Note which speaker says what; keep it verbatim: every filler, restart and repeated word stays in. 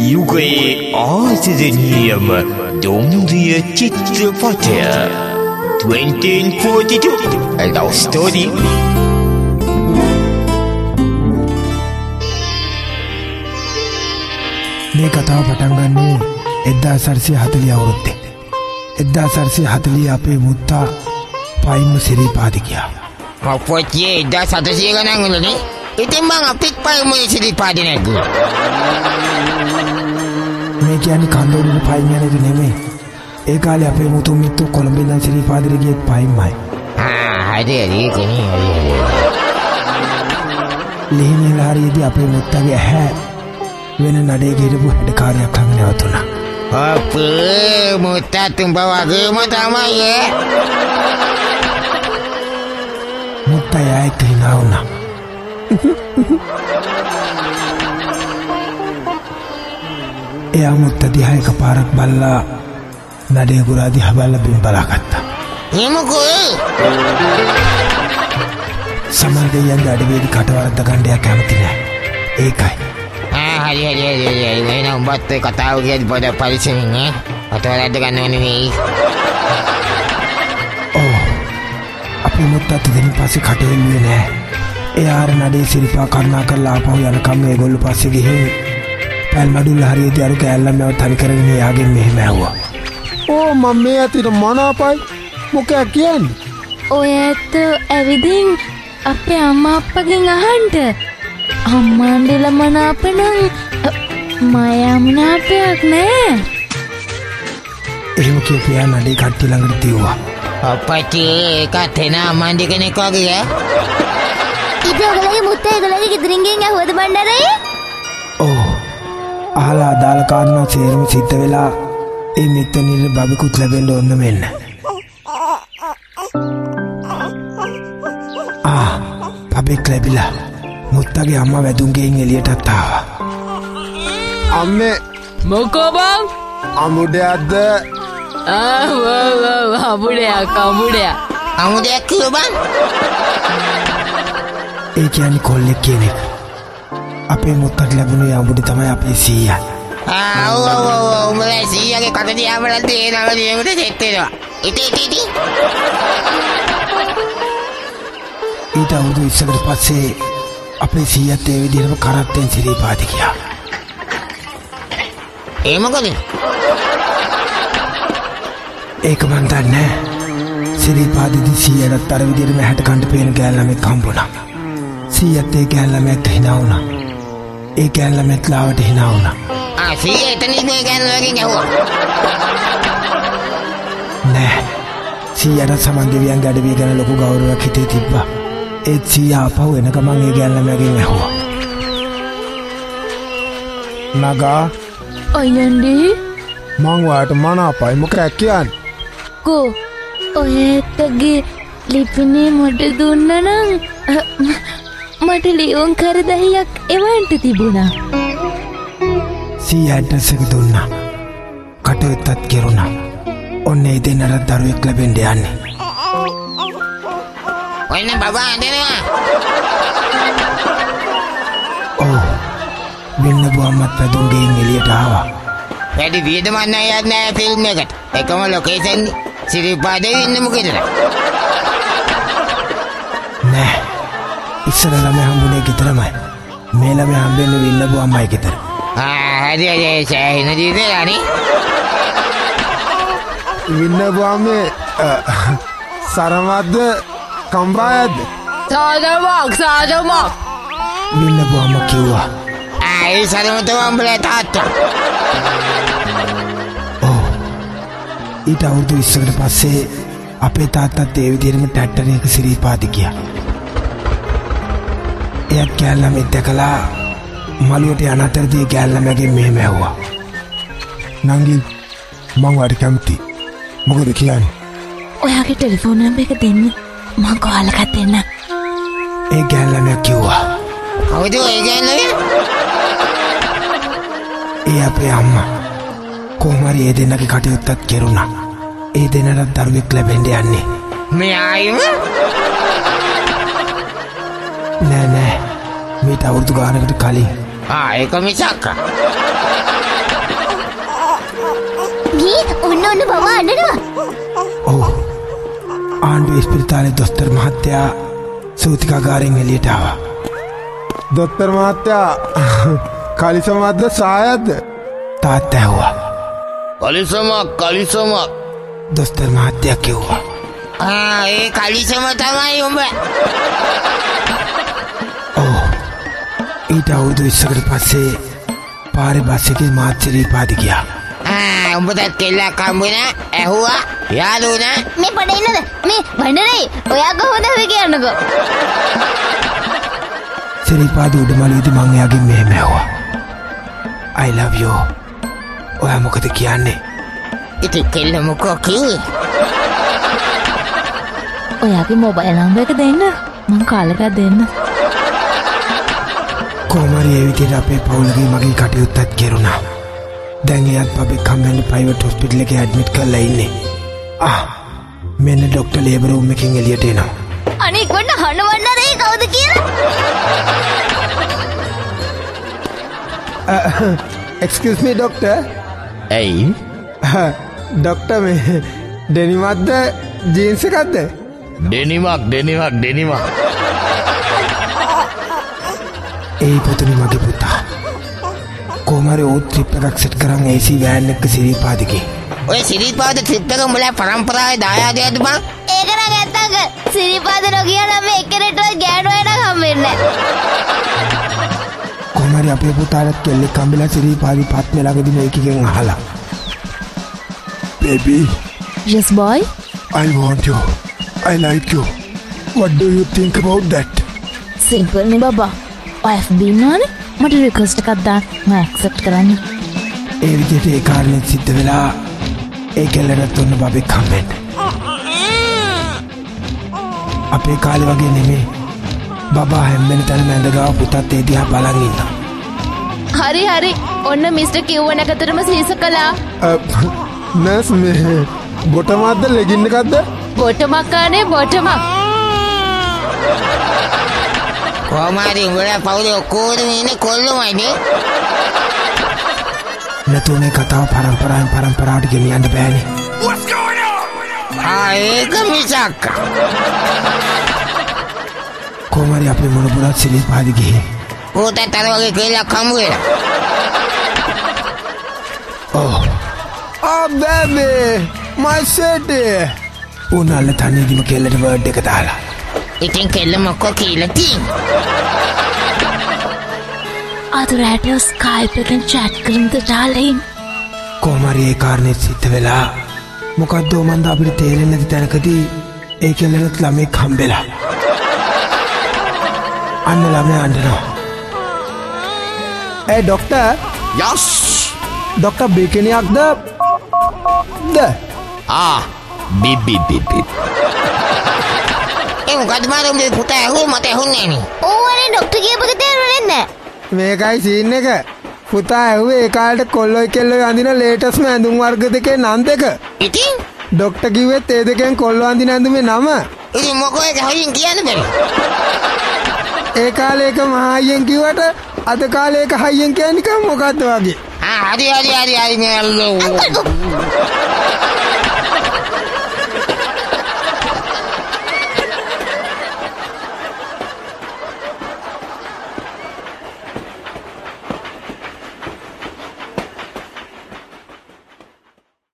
Speaker 1: යුගයේ ආදරණීයම දුම්රිය චිත්‍රපටය twenty forty-two A Love Story.
Speaker 2: මේ කතාව පටන් ගන්නේ එක්දාස් අටසිය හතළිහ අවුරුද්දේ. එක්දාස් අටසිය හතළිහ අපේ මුත්තා පයින්ම සිරිපාද ගියා.
Speaker 3: අපොච්චේ එක්දාස් අටසිය ගණන් වලනේ. ඉතින් මං අපිත් පයින්ම සිරිපාද නැග්ගුවා.
Speaker 2: මේ කියන්නේ කන්දෝඩේ පයින් යන එක නෙමෙයි. ඒ කාලේ අපේ මුතුන් මිත්තෝ කොළඹ ඉඳන් සිරිපාදට ගියෙත් පයින්මයි.
Speaker 3: ආ හරි හරි කොනේ හරි හරි.
Speaker 2: ලීනිලාරියේදී අපේ මුත්තගේ ඇහැ වෙන නඩේ ගිරපු හැඩකාරයක් අංග නැවතුණා.
Speaker 3: අපේ මුත්තා තුඹ වගේම තමයි ඈ.
Speaker 2: මුත්තා යයික hina වුණා. එයා මුත්තා දිහා එකපාරක් බලලා නඩේ ගුරා දිහා බලලා බිම් බලාගත්තා.
Speaker 3: එමුකෝ
Speaker 2: සමන්දයන් අඩවියේදී කටවරද්ද ගණ්ඩයක් කැමති නෑ. ඒකයි.
Speaker 3: හරි හරි හරි හරි වෙන උඹත් ඒ කතාව කියද්දි පොඩ පරිස්සමින් ඈ අතවලද්ද ගන්න ඕනේ නේ.
Speaker 2: ඔව් අපි මුත්තත් දෙන්න පස්සේ කටෙල්ලුවේ නෑ. එයා අර නඩේ සිරිපා කරුණා කරලා ආපහු යනකම් ඒගොල්ලෝ පස්සේ ගිහින් පැල්මඩුල්ල හරියදී අර කෑල්ලම තනි කරගෙන එයාගෙන් මෙහෙම ඇහුවා.
Speaker 4: ඕ මම මේ ඇතිට මනාපයි මොකක් කියන්නේ?
Speaker 5: ඔය ඇත්ත ඇවිදින් අපේ අම්මා අප්පගෙන් අහන්න. අම්මාන්ඩල මනාපනම් මයම්නාපයක් නෑ.
Speaker 2: එහෙම කියපු යා නඩේ කට්ටිය ළඟට තියුවා.
Speaker 3: අපච්චි ඒකත් එන අම්මාන්ඩි කෙනෙක් වගේ ඈ.
Speaker 5: ඉතින් ඔයගලගේ මුත්තා ඒගොල්ලගේ ගෙදරින් ගෙන් ඇහුවද බණ්ඩාරේ?
Speaker 2: ඔව්. අහලා අදාළ කාරණා සේරම සිද්ධ වෙලා ඒ මිත්තනිර බබකුත් ලැබෙන්න ඕන මෙන්න. ආ බබෙක් ලැබිලා මුත්තගේ අම්මා වැදුන්ගෙන් එළියටත් ආවා.
Speaker 4: අම්මේ
Speaker 6: මොකෝ බං?
Speaker 4: අමුඩයක්ද?
Speaker 6: ආ වව අමුඩයක් අමුඩයක්.
Speaker 3: අමුඩයක් කිව්ව බං?
Speaker 2: ඒ කියන්නේ කොල්ලෙක් කියන එක. අපේ මුත්තට ලැබුණු යඹුඩි තමයි අපේ සීයා.
Speaker 3: ආ ඔව් ඔව් ඔව් උඹලා සීයාගේ කට දිහා බලද්දී ඒ නම දියකට සෙට් වෙනවා. ඉතින් ඉතින් ඉතින්
Speaker 2: ඊට අවුරුදු ඉස්සරට පස්සේ අපේ සීයාත් ඒ විදිහටම කරත්තෙන් සිරිපාද ගියා.
Speaker 3: ඒ මොකද?
Speaker 2: ඒක මන් දන්නේ. සිරිපාදදී සීයාට අර විදිහටම හැට කන්ට පේන ගෑල්ලමෙක් හම්බුණා. සීයාත් ඒ ගෑල්ලමෙක් hina වුණා. ඒ ගෑල්ලමෙක් ලාවට hina වුණා.
Speaker 3: ආ සීයා එතනින් මේ ගෑල්ලමකින් ඇහුවා.
Speaker 2: නෑ. සීයාට සමන් දෙවියන් ගැඩවිය ගැන ලොකු ගෞරවයක් හිතේ තිබ්බා. ඒත් සීයා ආපහු එන ගමන් ඒ ගෑල්ලමගෙන් ඇහුවා.
Speaker 4: නගා
Speaker 5: ඔයන්ඩි
Speaker 4: මං වාට මනාපයි මොකක් කියන්නේ?
Speaker 5: කෝ ඔය ඇත්තගේ ලිපිනේ මට දුන්න නම් මට ලියුම් කර දහයක් එවන්ට තිබුණා.
Speaker 2: සීයා ඇඩ්‍රස් එක දුන්නා. කටුවෙත්තත් කෙරුණා. ඔන්න ඒ දෙන්නට දරුවෙක් ලැබෙන්න යන්නේ.
Speaker 3: ඔන්න බබා ඇඬෙනවා.
Speaker 2: ඔව්. වෙන්න බුවම්මත් පැදුම්ගෙන් එළියට ආවා.
Speaker 3: වැඩි වියදමක් නෑ යත් නෑ ෆිල්ම් එකට. එකම ලොකේෂන් සිරිපාදේ ඉන්න මොකද?
Speaker 2: නෑ. ඉස්සර ළමයි හම්බුනේ ගෙදරමයි. මේ ළමයි හම්බෙන්නේ වෙන්න බුවම්මයි ගෙදර.
Speaker 3: ආ හරි හරි සෑහෙන ජීවිතේ යන්නේ.
Speaker 4: වින්නබුවම්මේ සරමද්ද කම්බායද්ද?
Speaker 6: සාදමක් සාදමක්.
Speaker 2: වෙන්න බුවම්ම කිව්වා.
Speaker 3: ආ ඒ සරමත වම්බලේ තාත්තා.
Speaker 2: ඔව්. ඊට අවුරුදු ඉස්සරට පස්සේ අපේ තාත්තත් ඒ විදිහටම ටැට්ටරයක සිරිපාද ගියා. එයා කැලලමෙක් දැකලා මළුවට යන අතරදී කැලලමගෙන් මෙහෙම ඇහුවා. නංගි මං වාට කැමති. මොකද කියන්නේ?
Speaker 5: ඔයාගේ ටෙලිෆෝන් නම්බර් එක දෙන්න මං කාල් එකක් දෙන්න.
Speaker 2: ඒ කැලලම කිව්වා.
Speaker 3: කවුද ඒ ගෑල්ලේ?
Speaker 2: ඒ අපේ අම්මා. කොහොම හරි ඒ දෙන්නගේ කටයුත්තත් කෙරුණා. ඒ දෙන්නට දරුවෙක් ලැබෙන්න යන්නේ.
Speaker 3: මේ ආයෙම?
Speaker 2: නෑ නෑ. මීට අවුරුදු ගානකට කලින්.
Speaker 3: ආ ඒක මිසක්.
Speaker 5: මේ ඔන්න ඔන්න බබා අඬනවා.
Speaker 2: ඔව්. ආණ්ඩුවේ ස්පිරිතාලේ දොස්තර මහත්තයා සූතිකාගාරයෙන් එළියට ආවා.
Speaker 4: දොස්තර මහත්තයා කලිසමක්ද සායද්ද?
Speaker 2: තාත්තා ඇහුවා.
Speaker 3: කලිසමක් කලිසමක්.
Speaker 2: දොස්තර මහත්තයා කිව්වා.
Speaker 3: ආ ඒ කලිසම තමයි උඹ.
Speaker 2: ඔව්. ඊට අවුරුදු විස්සකට පස්සේ පාරේ බස් එකේ මාත් සිරිපාද ගියා.
Speaker 3: ආ උඹට කෙල්ලක් හම්බුණා ඇහුවා යාළුවනේ.
Speaker 5: මේ පඩ ඉන්නද? මේ වණරේ ඔයා කොහොමද හොය කියන්නකෝ.
Speaker 2: සිරිපාද උඩමළුවේදී මං එයාගෙන් මෙහෙම ඇහුවා. I love you. ඔයා මොකද කියන්නේ?
Speaker 3: ඉතින් කෙල්ල මොකෝ කිව්වේ?
Speaker 6: ඔයාගේ මොබයිල් නම්බර් එක දෙන්න. මං කාල් එකක් දෙන්න.
Speaker 2: කොහොමරි ඒ විදිහට අපේ පවුලගේ මගේ කටයුත්තත් කෙරුණා. දැන් එයාත් පබ්ලික් කම්බැනි ප්‍රයිවට් හොස්පිටල් එකේ ඇඩ්මිට් කරලා ඉන්නේ. ආ මෙන්න ડોක්ටර් ලේබර් රූම් එකෙන් එළියට එනවා.
Speaker 5: අනේ කොන්න හන වණරේ කවුද කියලා?
Speaker 4: එක්ස්කියුස් මී ડોක්ටර්.
Speaker 1: ඇයි?
Speaker 4: ડોක්ටර් මේ ඩෙනිමක්ද ජීන්ස් එකක්ද?
Speaker 1: ඩෙනිමක් ඩෙනිමක් ඩෙනිමක්.
Speaker 2: ඒ පුතුනි මගේ පුතා. කොහොමරි ඕ ට්‍රිප් එකක් සෙට් කරන් ඒ සී වෑන් එක සිරිපාදගේ.
Speaker 3: ඔය සිරිපාද ට්‍රිප් එක උඹලා පරම්පරාවේ දායාදයක්ද බං?
Speaker 5: ඒක නම් ඇත්තංග. සිරිපාද නොකිය නම් මේ එක්කෙනෙක්වත් ගෑනු වෙනක් හම්බෙන්නේ නැහැ.
Speaker 2: කොහොමරි අපේ පුතාට කෙල්ලෙක් හම්බෙලා සිරිපාදි පත්නේ ළඟදී මේකෙන් අහලා. Baby.
Speaker 6: Yes boy.
Speaker 2: I want you. I like you. What do you think about that?
Speaker 6: Simple නේ බබා. ඔය එෆ් බී නෝනේ. මට රික්වෙස්ට් එකක් දාන්න මම ඇක්සෙප්ට් කරන්න.
Speaker 2: ඒ විදිහට ඒ කාරණේ සිද්ධ වෙලා ඒ කෙල්ලට තුන්න බබෙක් හම්බෙන්න. අපේ කාලේ වගේ නෙමෙයි. බබා හැම්බෙන තැනම ඇඳගාව පුතත් ඒ දිහා බලන් ඉන්නවා.
Speaker 6: හරි හරි. ඔන්න මිස්ටර් කිව්වන එකතරම සීස කළා.
Speaker 4: නර්ස් මේ බොටමක්ද ලෙගින් එකක්ද?
Speaker 6: බොටමක් ආනේ බොටමක්.
Speaker 3: කොහොමද උඹලා පවුලේ ඔක්කොම ඉන්නේ කොල්ලමයිනේ?
Speaker 2: නැතුනේ කතාව පරම්පරාවෙන් පරම්පරාවට ගෙනියන්න බෑනේ.
Speaker 3: ආ ඒක මිසක්.
Speaker 2: කොහොමරි අපේ මොනබුරත් සිරිපාදි ගිහින්.
Speaker 3: උටත් අර වගේ කෙල්ලක් හම්බ වෙලා.
Speaker 2: ඔව්.
Speaker 4: Oh baby, my city.
Speaker 2: උනාල තනියදීම කෙල්ලට වර්ඩ් එක දාලා.
Speaker 3: ඉතින් කෙල්ල මොකෝ කියලා තියෙන්නේ?
Speaker 6: අද රැට ස්කයිප් එකෙන් chat කරන්න දාලා.
Speaker 2: කොහොමරි ඒ කාරණේ සිද්ධ වෙලා මොකද්ද මන්ද අපිට තේරෙන්නේ නැති තැනකදී ඒ කෙල්ලට ළමෙක් හම්බෙලා. අන්න ළමයා අඬනවා.
Speaker 4: ඒ ડોක්ටර්.
Speaker 1: Yes.
Speaker 4: ડોක්ටර් බේකෙනියක්ද? ද.
Speaker 1: Ah. Bip bip bip bip.
Speaker 3: ඒ මොකද මාරුම්ගේ පුතා ඇහුවේ මට ඇහුන්නේ නේ.
Speaker 5: ඕවනේ ડોක්ටර් කියපක තේරුනේ නැහැ.
Speaker 4: මේකයි සීන් එක. පුතා ඇහුවේ ඒ කාලේට කොල්ලොයි කෙල්ලොයි අඳින ලේටස්ට්ම ඇඳුම් වර්ග දෙකේ නම් දෙක.
Speaker 3: ඉතින්
Speaker 4: ડોක්ටර් කිව්වෙත් ඒ දෙකෙන් කොල්ලෝ අඳින ඇඳුමේ නම.
Speaker 3: ඉතින් මොකෝ ඒක හයියෙන් කියන්න බැරි.
Speaker 4: ඒ කාලේ එක මහායියෙන් කිව්වට අද කාලේ එක හයියෙන් කියන්නේ මොකද්ද වගේ?
Speaker 3: ආ හරි හරි හරි හරි නේ.